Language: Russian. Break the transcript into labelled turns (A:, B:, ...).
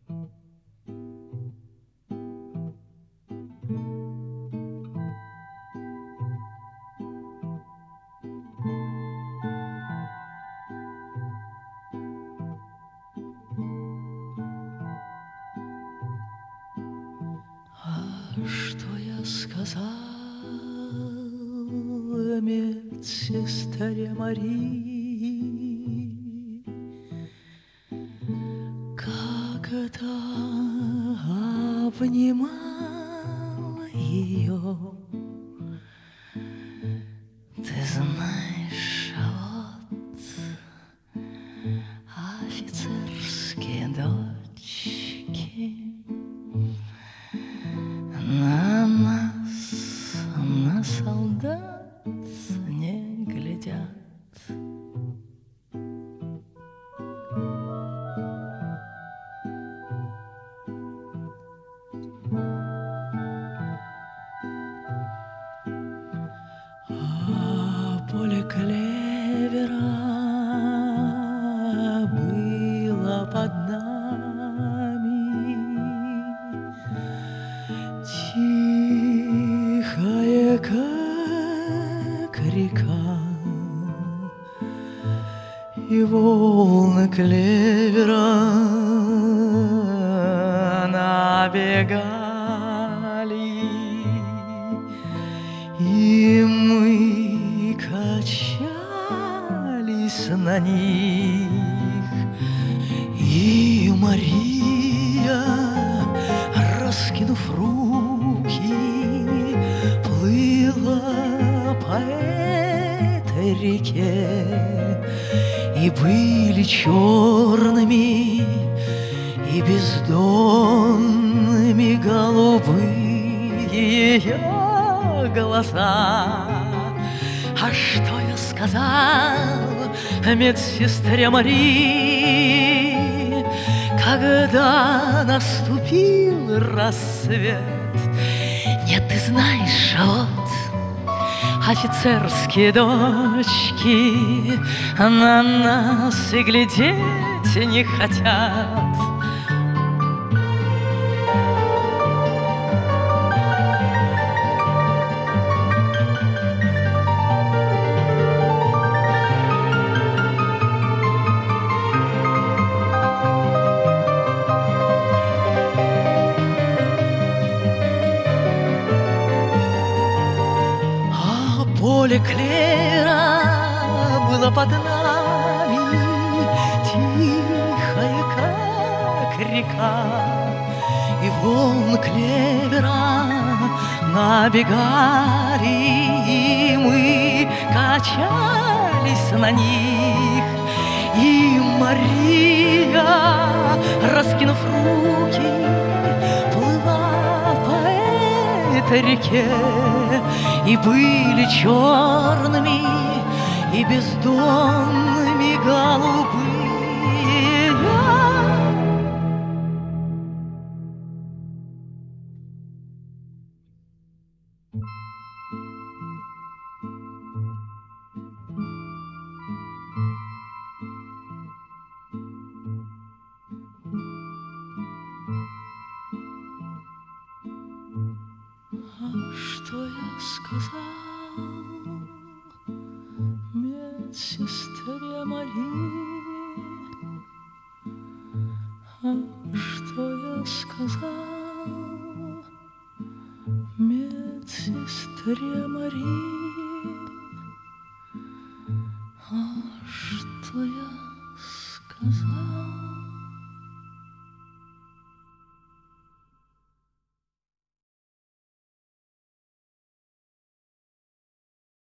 A: Что я сказал медсестре Марии, как это обнимал ее? Ты знаешь, вот офицерские дочки на нас, на солдат не глядят. А поле клевера было под нами, тихое, как река, и волны клевера набегали, и мы качались на них, и Мария, раскинув руки, плыла по этой реке, и были черными и бездонными голубые ее глаза. А что я сказал медсестре Марии, когда наступил рассвет? Нет, ты знаешь, вот офицерские дочки на нас и глядеть не хотят. Поле клевера было под нами, тихое, как река, и волны клевера набегали, и мы качались на них, и Мария, раскинув руки, плыла по этой реке, и были черными и бездонными голубые. Что я сказал медсестре Марии? Что я сказал медсестре Марии? Что я сказал?